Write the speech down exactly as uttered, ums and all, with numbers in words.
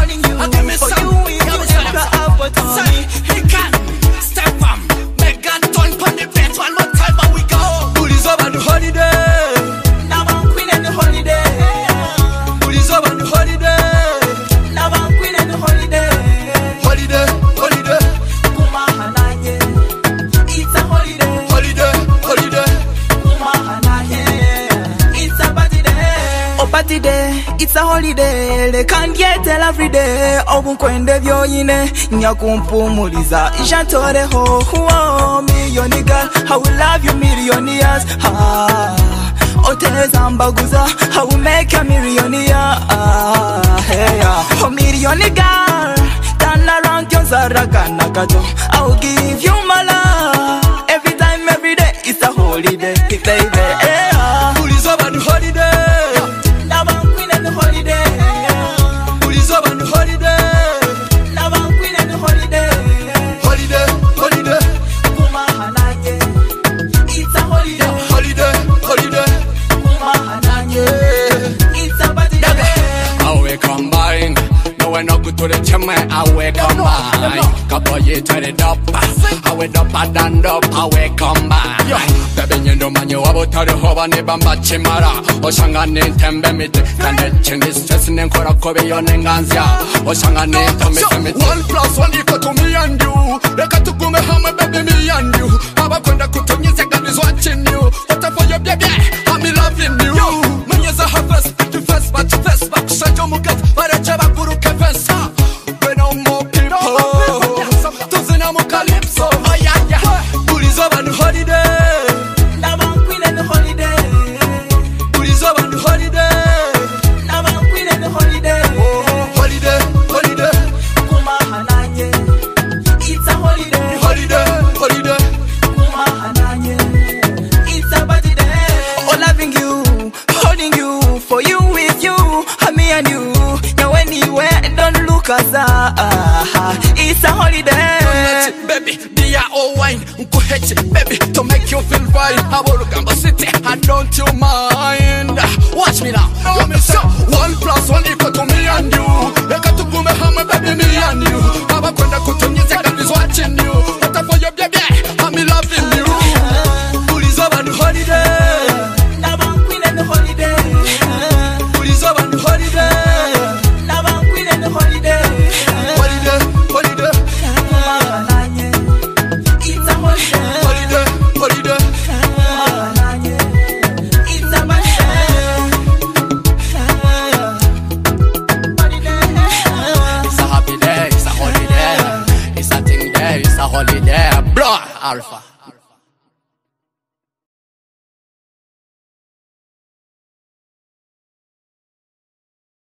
holding you. I give me For some. you, we Give me use some. the opportunity. Say, he can step on. Make gun turn pon the bed one more time and we go. Bullies up on the holiday. Now I'm queen and the holiday. Bullies up on the holiday. Now I'm queen and the holiday. Holiday, holiday, Kumahanaye. It's a holiday. holiday, holiday. Kumahanaye. It's a party day. Oh, party day. It's a holiday. They can't get tell every day. Obunkwende vyoine. Nyakumpumuliza. Jantore ho. Oh, million girl. I will love you million years. Ah. Oteza mbaguza. I will make a millionaire. Ah. Hey, ah. Oh, million girl. Turn around your Zaragana kajo. I will give you my love. Every time, every day. It's a holiday. Baby. Hey, ah. Bullies up on the holiday. Now I'm queen and the holiday. Bullies up on the holiday. Now I'm queen and the holiday. Holiday, holiday, Kumahanaye. It's a holiday. holiday, holiday. Kumahanaye. It's a party day. How we combine? No, we're not good to the chimney. How we combine? Couple years turn it up. How we up and down up. How we combine? Baby, you know man, you about to hold on the bamba chimara. Oshangane tembe mite. Kande chingi stress ne kora kobe yonenganzia. Oshangane tembe mite. One plus one equal to me and you. Reka tukume hame baby me and you. Aba kwenda kutunyise God is watching you. What for your baby? I'm loving you. Manyeza harvest, the first batch, first batch. Sanjo mukat, barachaba kuru kefensa. When I'm more people, tuzina mukalypso. Oh yeah yeah. Bullies up on the holiday. Now I'm queen and the holiday. Bullies up on the holiday. Now I'm queen and the holiday. Holiday, holiday, Kumahanaye. It's a holiday. holiday, holiday. Kumahanaye. It's a party day. Oh, loving you, holding you, for you with you, and me and you. Now anywhere, don't look as ah. It's a holiday. Baby, dear old wine, go ahead, baby, to make you feel right. I will look at my city, and don't you mind? Watch me now. No, me so one plus one equal to me and you. Reka tukume hame, baby, me and you. Aba kwenda kutunyise God is watching you. What for your baby? I'm loving you. Bullies up on the holiday. Now I'm queen and the holiday. Bullies up on the holiday. Now I'm queen and the holiday. Holiday, holiday, Kumahanaye. It's a holiday. holiday, holiday. Kumahanaye. It's a party day. It's a happy day, it's a holiday. It's a thing day, it's a holiday. Bro, Alpha.